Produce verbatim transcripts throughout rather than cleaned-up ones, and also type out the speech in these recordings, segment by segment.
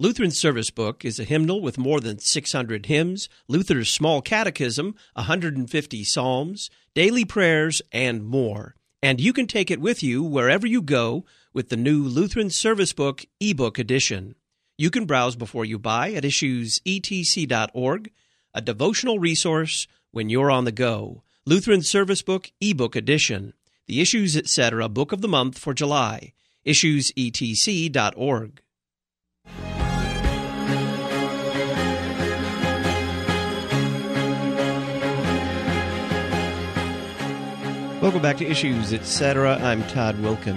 Lutheran's Service Book is a hymnal with more than six hundred hymns, Luther's Small Catechism, one hundred fifty psalms, daily prayers, and more. And you can take it with you wherever you go with the new Lutheran Service Book ebook edition. You can browse before you buy at issues e t c dot org, a devotional resource when you're on the go. Lutheran Service Book ebook edition, the Issues Etc. Book of the Month for July, issues e t c dot org. Welcome back to Issues Etc. I'm Todd Wilkin.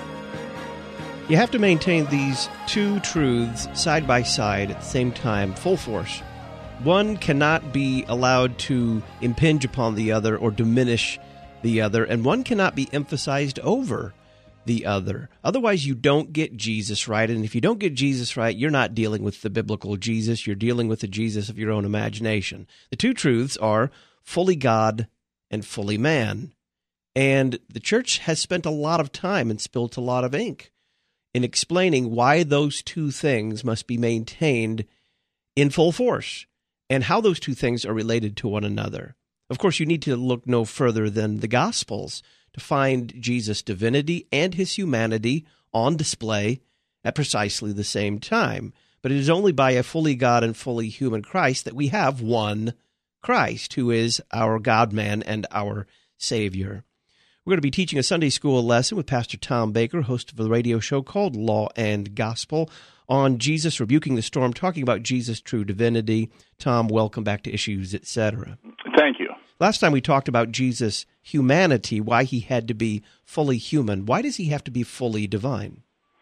You have to maintain these two truths side by side at the same time, full force. One cannot be allowed to impinge upon the other or diminish the other, and one cannot be emphasized over the other. Otherwise, you don't get Jesus right, and if you don't get Jesus right, you're not dealing with the biblical Jesus, you're dealing with the Jesus of your own imagination. The two truths are fully God and fully man. And the church has spent a lot of time and spilt a lot of ink in explaining why those two things must be maintained in full force and how those two things are related to one another. Of course, you need to look no further than the Gospels to find Jesus' divinity and his humanity on display at precisely the same time. But it is only by a fully God and fully human Christ that we have one Christ, who is our God-man and our Savior. We're going to be teaching a Sunday school lesson with Pastor Tom Baker, host of a radio show called Law and Gospel, on Jesus rebuking the storm, talking about Jesus' true divinity. Tom, welcome back to Issues, et cetera. Thank you. Last time we talked about Jesus' humanity, why he had to be fully human. Why does he have to be fully divine?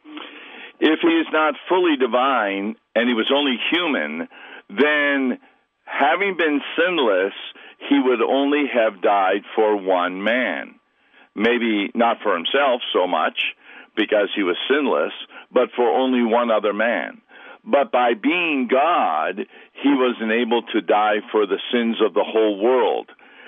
If he is not fully divine and he was only human, then having been sinless, he would only have died for one man. Maybe not for himself so much, because he was sinless, but for only one other man. But by being God, he was enabled to die for the sins of the whole world.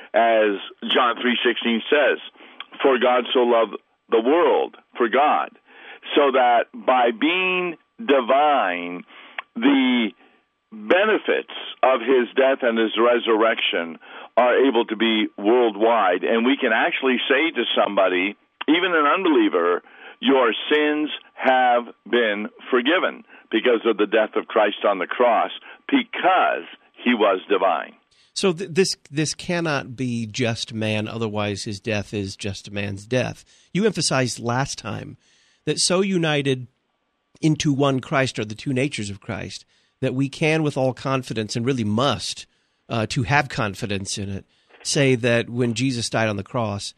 As John three sixteen says, for God so loved the world, for God, so that by being divine, the benefits of his death and his resurrection are able to be worldwide. And we can actually say to somebody, even an unbeliever, your sins have been forgiven because of the death of Christ on the cross, because he was divine. So th- this this cannot be just man, otherwise his death is just man's death. You emphasized last time that so united into one Christ are the two natures of Christ that we can with all confidence, and really must, uh, to have confidence in it, say that when Jesus died on the cross,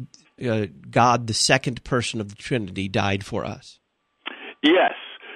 uh, God, the second person of the Trinity, died for us. Yes.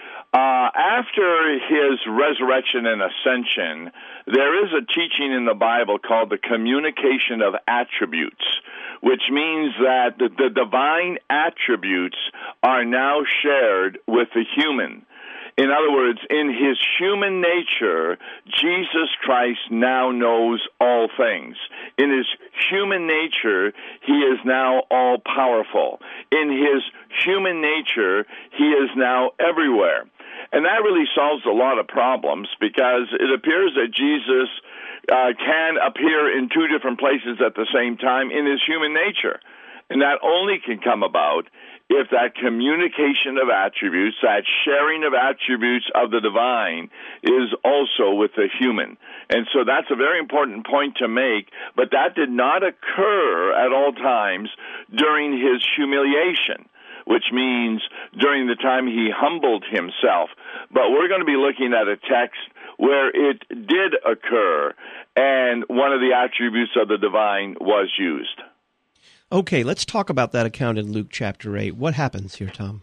Uh, after his resurrection and ascension, there is a teaching in the Bible called the communication of attributes, which means that the, the divine attributes are now shared with the human. In other words, in his human nature, Jesus Christ now knows all things. In his human nature, he is now all-powerful. In his human nature, he is now everywhere. And that really solves a lot of problems, because it appears that Jesus uh, can appear in two different places at the same time in his human nature. And that only can come about if that communication of attributes, that sharing of attributes of the divine, is also with the human. And so that's a very important point to make, but that did not occur at all times during his humiliation, which means during the time he humbled himself. But we're going to be looking at a text where it did occur, and one of the attributes of the divine was used. Okay, let's talk about that account in Luke chapter eight. What happens here, Tom?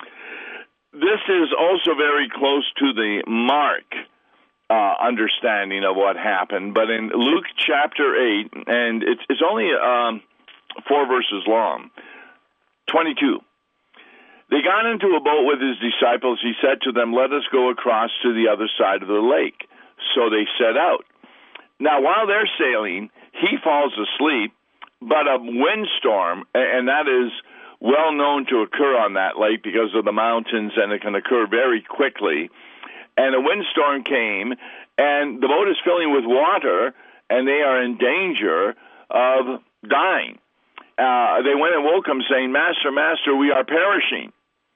This is also very close to the Mark uh, understanding of what happened, but in Luke chapter eight, and it's, it's only um, four verses long, twenty-two. They got into a boat with his disciples. He said to them, let us go across to the other side of the lake. So they set out. Now, while they're sailing, he falls asleep, but a windstorm, and that is well known to occur on that lake because of the mountains, and it can occur very quickly. and a windstorm came, and the boat is filling with water, and they are in danger of dying. Uh, they went and woke him, saying, Master, Master, we are perishing.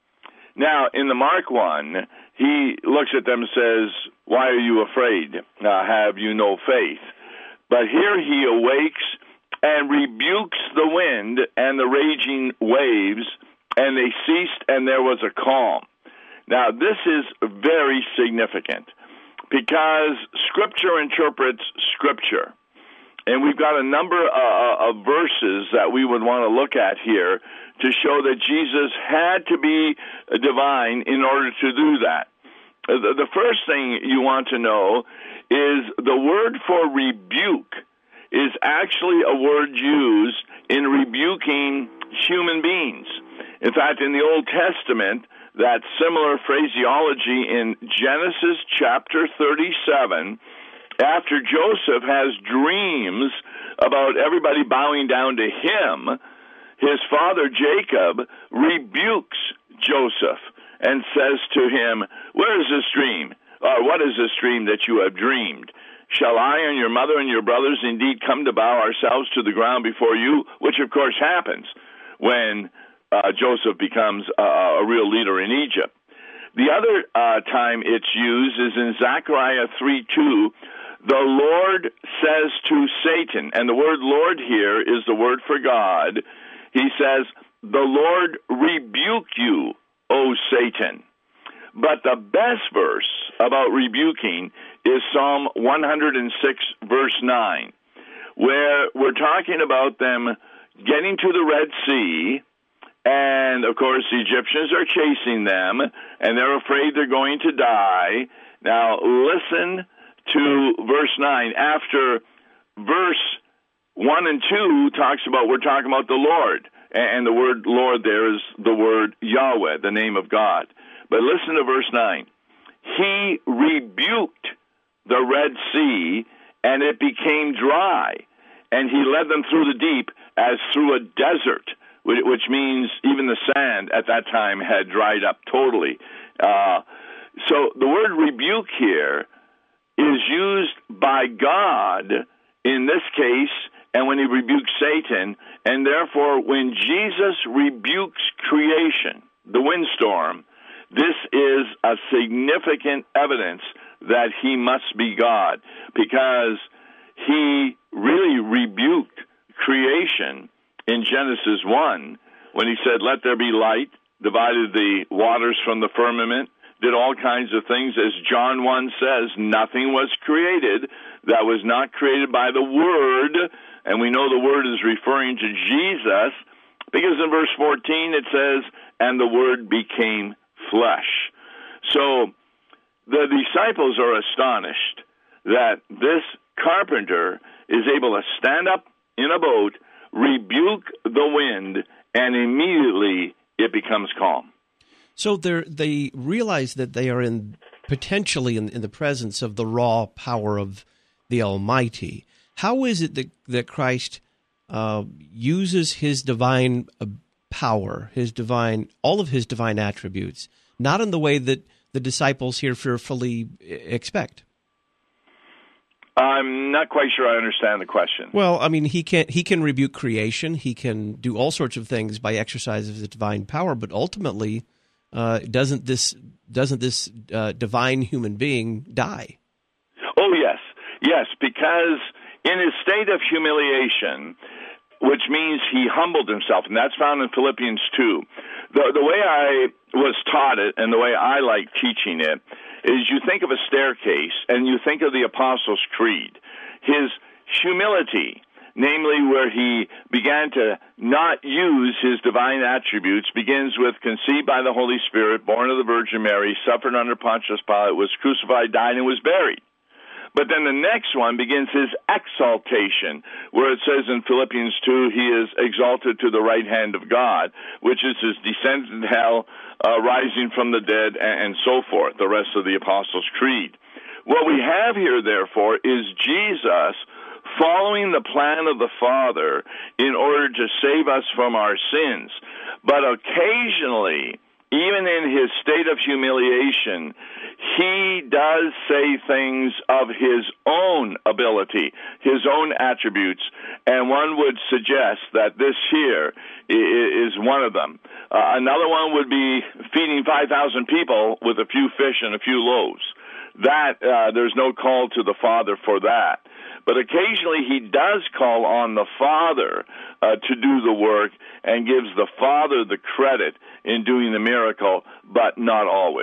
Now, in the Mark one, he looks at them and says, why are you afraid? Uh, have you no faith? But here he awakes and rebukes the wind and the raging waves, and they ceased, and there was a calm. Now, this is very significant because Scripture interprets Scripture. And we've got a number uh, of verses that we would want to look at here to show that Jesus had to be divine in order to do that. The first thing you want to know is the word for rebuke is actually a word used in rebuking human beings. In fact, in the Old Testament, that similar phraseology in Genesis chapter thirty-seven, after Joseph has dreams about everybody bowing down to him, his father Jacob rebukes Joseph and says to him, where is this dream? Or what is this dream that you have dreamed? Shall I and your mother and your brothers indeed come to bow ourselves to the ground before you? Which, of course, happens when uh, Joseph becomes uh, a real leader in Egypt. The other uh, time it's used is in Zechariah three two. The Lord says to Satan, and the word Lord here is the word for God. He says, the Lord rebuke you, O Satan. But the best verse about rebuking is Psalm one hundred six, verse nine, where we're talking about them getting to the Red Sea, and, of course, the Egyptians are chasing them, and they're afraid they're going to die. Now, listen to verse nine. After verse one and two talks about, we're talking about the Lord, and the word Lord there is the word Yahweh, the name of God. But listen to verse nine. He rebuked the Red Sea, and it became dry, and he led them through the deep as through a desert, which means even the sand at that time had dried up totally. Uh, so the word rebuke here is used by God in this case, and when he rebukes Satan, and therefore when Jesus rebukes creation, the windstorm, this is a significant evidence that he must be God, because he really rebuked creation in Genesis one when he said, let there be light, divided the waters from the firmament, did all kinds of things. As John one says, nothing was created that was not created by the Word, and we know the Word is referring to Jesus, because in verse fourteen it says, and the Word became flesh. So the disciples are astonished that this carpenter is able to stand up in a boat, rebuke the wind, and immediately it becomes calm. So they realize that they are in potentially in, in the presence of the raw power of the Almighty. How is it that, that Christ uh, uses his divine uh, power, his divine, all of his divine attributes, not in the way that the disciples here fearfully expect? I'm not quite sure I understand the question. Well, I mean, he can he can rebuke creation. He can do all sorts of things by exercise of his divine power. But ultimately, uh, doesn't this doesn't this uh, divine human being die? Oh yes, yes, because in his state of humiliation, which means he humbled himself, and that's found in Philippians two. The the way I was taught it, and the way I like teaching it, is you think of a staircase, and you think of the Apostles' Creed. His humility, namely where he began to not use his divine attributes, begins with conceived by the Holy Spirit, born of the Virgin Mary, suffered under Pontius Pilate, was crucified, died, and was buried. But then the next one begins his exaltation, where it says in Philippians two, he is exalted to the right hand of God, which is his descent into hell, uh, rising from the dead, and, and so forth, the rest of the Apostles' Creed. What we have here, therefore, is Jesus following the plan of the Father in order to save us from our sins. But occasionally, even in his state of humiliation, he does say things of his own ability, his own attributes, and one would suggest that this here is one of them. Uh, another one would be feeding five thousand people with a few fish and a few loaves. That, uh, there's no call to the Father for that. But occasionally he does call on the Father uh, to do the work and gives the Father the credit in doing the miracle, but not always.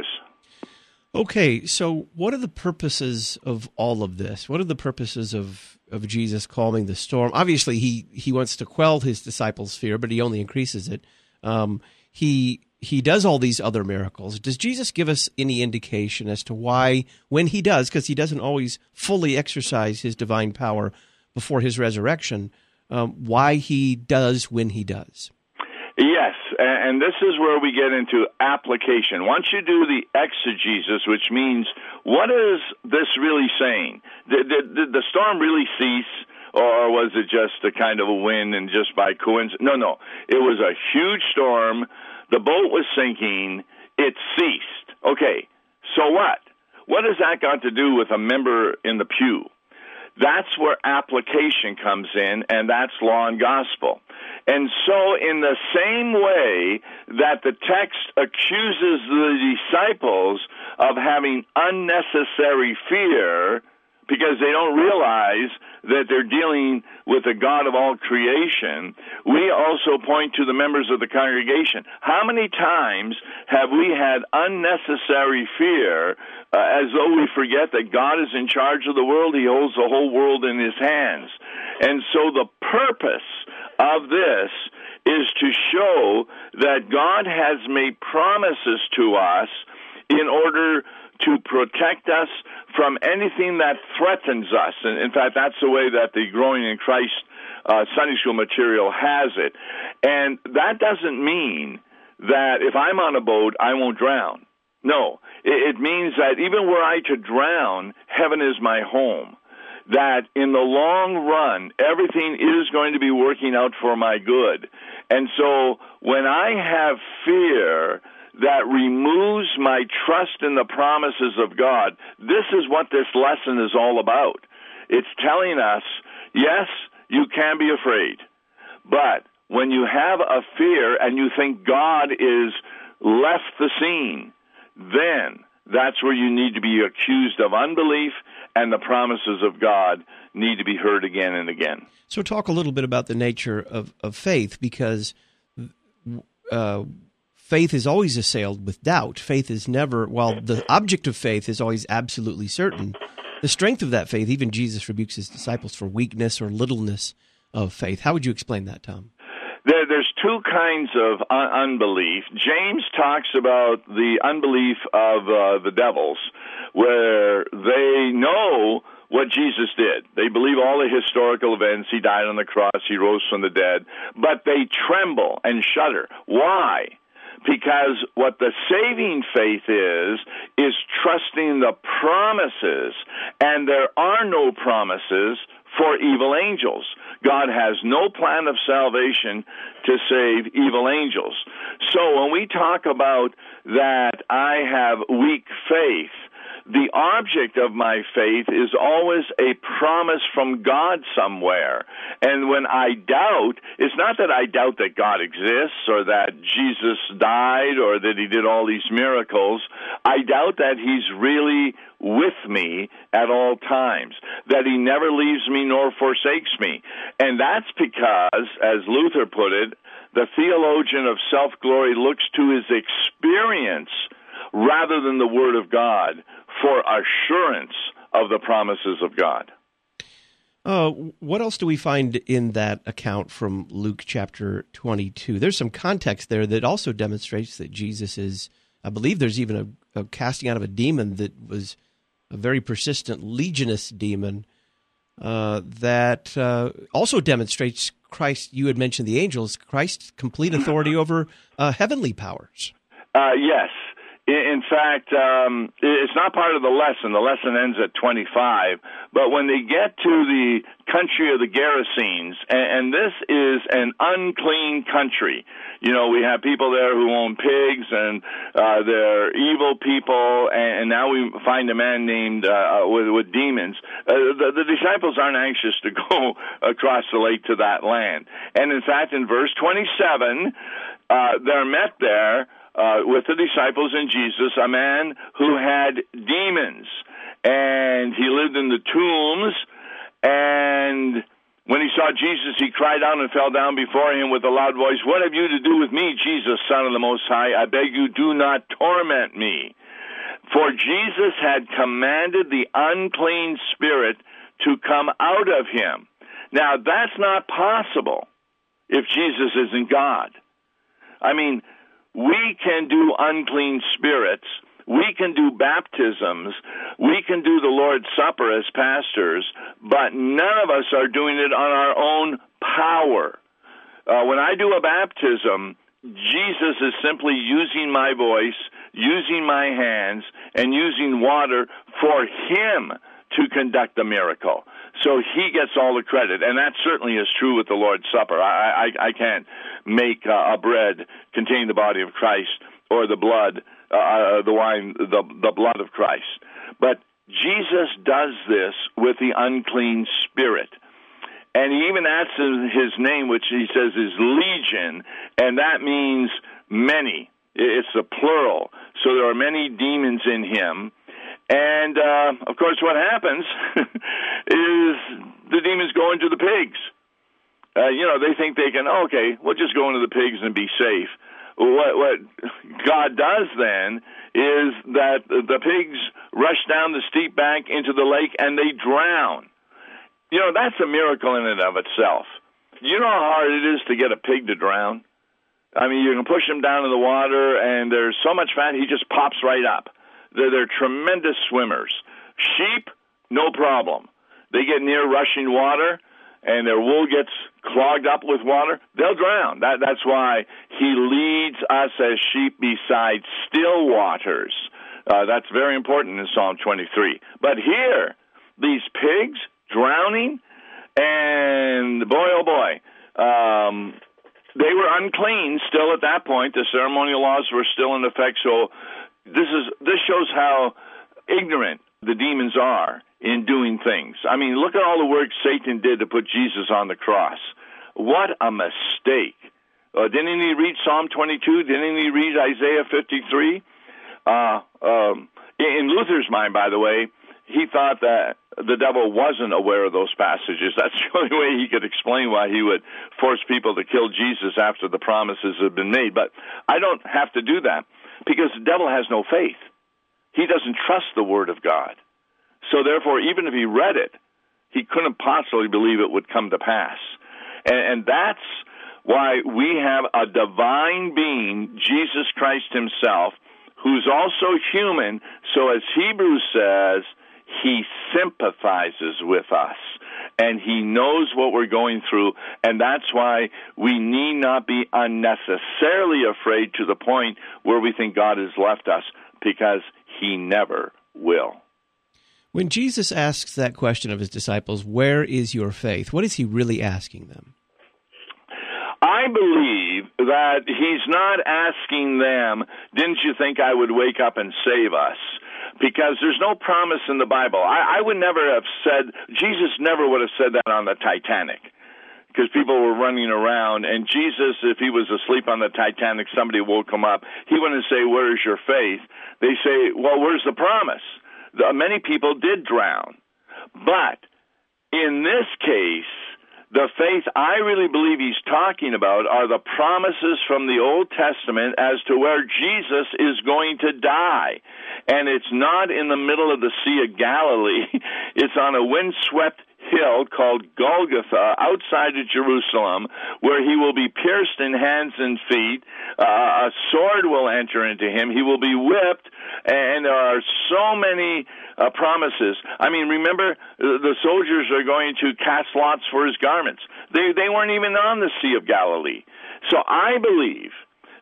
Okay, so what are the purposes of all of this? What are the purposes of, of Jesus calming the storm? Obviously, he, he wants to quell his disciples' fear, but he only increases it. Um, he he does all these other miracles. Does Jesus give us any indication as to why, when he does, because he doesn't always fully exercise his divine power before his resurrection, um, why he does when he does? Yes, and this is where we get into application. Once you do the exegesis, which means what is this really saying? Did, did, did the storm really cease, or was it just a kind of a wind and just by coincidence? No, no. It was a huge storm. The boat was sinking. It ceased. Okay, so what? What has that got to do with a member in the pew? That's where application comes in, and that's law and gospel. And so in the same way that the text accuses the disciples of having unnecessary fear because they don't realize that they're dealing with the God of all creation, we also point to the members of the congregation. How many times have we had unnecessary fear uh, as though we forget that God is in charge of the world? He holds the whole world in his hands. And so the purpose of this is to show that God has made promises to us in order to protect us from anything that threatens us. And in fact, that's the way that the Growing in Christ uh, Sunday School material has it. And that doesn't mean that if I'm on a boat, I won't drown. No, it, it means that even were I to drown, heaven is my home. That in the long run, everything is going to be working out for my good. And so when I have fear that removes my trust in the promises of God, this is what this lesson is all about. It's telling us, yes, you can be afraid, but when you have a fear and you think God is left the scene, then that's where you need to be accused of unbelief, and the promises of God need to be heard again and again. So talk a little bit about the nature of, of faith, because uh, faith is always assailed with doubt. Faith is never, while the object of faith is always absolutely certain, the strength of that faith, even Jesus rebukes his disciples for weakness or littleness of faith. How would you explain that, Tom? There, there's two kinds of un- unbelief. James talks about the unbelief of uh, the devils, where they know what Jesus did. They believe all the historical events. He died on the cross. He rose from the dead. But they tremble and shudder. Why? Because what the saving faith is, is trusting the promises, and there are no promises for evil angels. God has no plan of salvation to save evil angels. So when we talk about that I have weak faith, the object of my faith is always a promise from God somewhere. And when I doubt, it's not that I doubt that God exists or that Jesus died or that he did all these miracles. I doubt that he's really with me at all times, that he never leaves me nor forsakes me. And that's because, as Luther put it, the theologian of self-glory looks to his experience rather than the Word of God for assurance of the promises of God. Uh, what else do we find in that account from Luke chapter twenty-two? There's some context there that also demonstrates that Jesus is, I believe there's even a, a casting out of a demon that was a very persistent legionist demon uh, that uh, also demonstrates Christ, you had mentioned the angels, Christ's complete authority over uh, heavenly powers. Uh, yes. In fact, um, it's not part of the lesson. The lesson ends at twenty-five. But when they get to the country of the Gerasenes, and, and this is an unclean country. You know, we have people there who own pigs, and uh, they're evil people, and, and now we find a man named uh, with, with demons. Uh, the, the disciples aren't anxious to go across the lake to that land. And in fact, in verse twenty-seven, uh, they're met there Uh, with the disciples and Jesus, a man who had demons, and he lived in the tombs, and when he saw Jesus, he cried out and fell down before him with a loud voice, "What have you to do with me, Jesus, Son of the Most High? I beg you, do not torment me." For Jesus had commanded the unclean spirit to come out of him. Now, that's not possible if Jesus isn't God. I mean, we can do unclean spirits. We can do baptisms. We can do the Lord's Supper as pastors, but none of us are doing it on our own power. Uh, when I do a baptism, Jesus is simply using my voice, using my hands, and using water for him to conduct the miracle. So he gets all the credit, and that certainly is true with the Lord's Supper. I, I, I can't make uh, a bread containing the body of Christ or the blood, uh, the wine, the, the blood of Christ. But Jesus does this with the unclean spirit. And he even adds his name, which he says is Legion, and that means many. It's the plural. So there are many demons in him. And, uh, of course, what happens is the demons go into the pigs. Uh, you know, they think they can, oh, okay, we'll just go into the pigs and be safe. What, what God does then is that the pigs rush down the steep bank into the lake and they drown. You know, that's a miracle in and of itself. You know how hard it is to get a pig to drown? I mean, you can push him down in the water, and there's so much fat, he just pops right up. They're, they're tremendous swimmers. Sheep, no problem. They get near rushing water, and their wool gets clogged up with water, they'll drown. That, that's why he leads us as sheep beside still waters. Uh, that's very important in Psalm twenty-three. But here, these pigs drowning, and boy, oh boy, um, they were unclean still at that point. The ceremonial laws were still in effect, so This is this shows how ignorant the demons are in doing things. I mean, look at all the work Satan did to put Jesus on the cross. What a mistake. Uh, didn't he read Psalm twenty-two? Didn't he read Isaiah fifty-three? Uh, um, in Luther's mind, by the way, he thought that the devil wasn't aware of those passages. That's the only way he could explain why he would force people to kill Jesus after the promises had been made. But I don't have to do that, because the devil has no faith. He doesn't trust the Word of God. So therefore, even if he read it, he couldn't possibly believe it would come to pass. And, and that's why we have a divine being, Jesus Christ himself, who's also human. So as Hebrews says, he sympathizes with us, and he knows what we're going through, and that's why we need not be unnecessarily afraid to the point where we think God has left us, because he never will. When Jesus asks that question of his disciples, where is your faith, what is he really asking them? I believe that he's not asking them, didn't you think I would wake up and save us? Because there's no promise in the Bible. I, I would never have said, Jesus never would have said that on the Titanic, because people were running around, and Jesus, if he was asleep on the Titanic, somebody woke him up, he wouldn't say, where is your faith? They say, well, where's the promise? The, many people did drown. But in this case, the faith I really believe he's talking about are the promises from the Old Testament as to where Jesus is going to die. And it's not in the middle of the Sea of Galilee. It's on a windswept hill called Golgotha outside of Jerusalem, where he will be pierced in hands and feet. Uh, a sword will enter into him. He will be whipped, and there are so many uh, promises. I mean, remember, the soldiers are going to cast lots for his garments. They, they weren't even on the Sea of Galilee. So I believe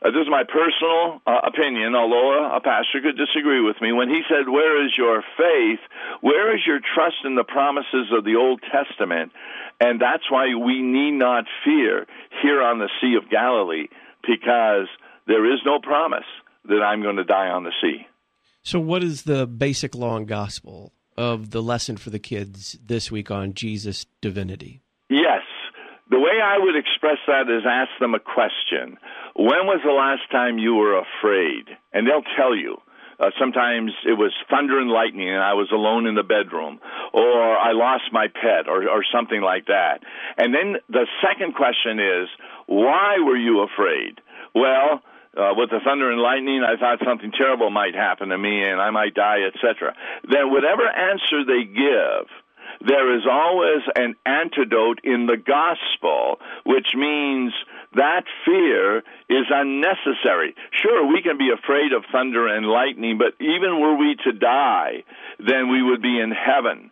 uh, this is my personal uh, opinion, although a, a pastor could disagree with me, when he said, where is your faith? Where is your trust in the promises of the Old Testament? And that's why we need not fear here on the Sea of Galilee, because there is no promise that I'm going to die on the sea. So what is the basic law and gospel of the lesson for the kids this week on Jesus' divinity? Yes. The way I would express that is ask them a question. When was the last time you were afraid? And they'll tell you. Uh, sometimes it was thunder and lightning and I was alone in the bedroom, or I lost my pet, or, or something like that. And then the second question is, why were you afraid? Well, uh, with the thunder and lightning, I thought something terrible might happen to me and I might die, et cetera. Then whatever answer they give, there is always an antidote in the gospel, which means that fear is unnecessary. Sure, we can be afraid of thunder and lightning, but even were we to die, then we would be in heaven.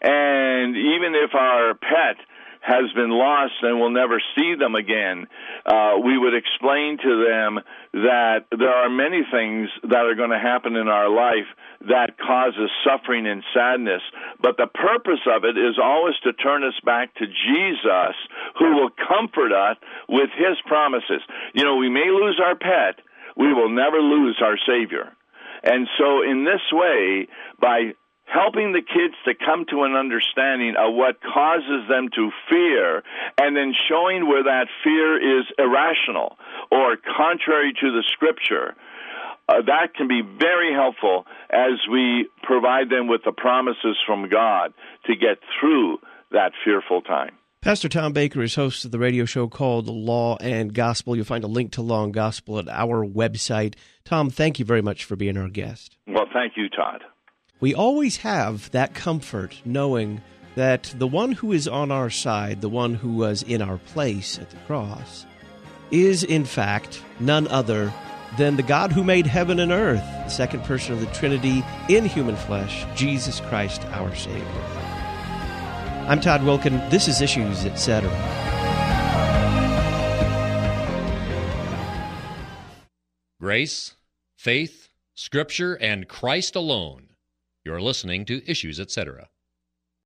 And even if our pet has been lost and we'll never see them again, uh, we would explain to them that there are many things that are going to happen in our life that causes suffering and sadness, but the purpose of it is always to turn us back to Jesus, who will comfort us with his promises. You know, we may lose our pet, we will never lose our Savior. And so in this way, by helping the kids to come to an understanding of what causes them to fear, and then showing where that fear is irrational or contrary to the Scripture, uh, that can be very helpful as we provide them with the promises from God to get through that fearful time. Pastor Tom Baker is host of the radio show called Law and Gospel. You'll find a link to Law and Gospel at our website. Tom, thank you very much for being our guest. Well, thank you, Todd. We always have that comfort knowing that the one who is on our side, the one who was in our place at the cross, is in fact none other than the God who made heaven and earth, the second person of the Trinity in human flesh, Jesus Christ, our Savior. I'm Todd Wilkin. This is Issues, et cetera. Grace, faith, Scripture, and Christ alone. You're listening to Issues, et cetera.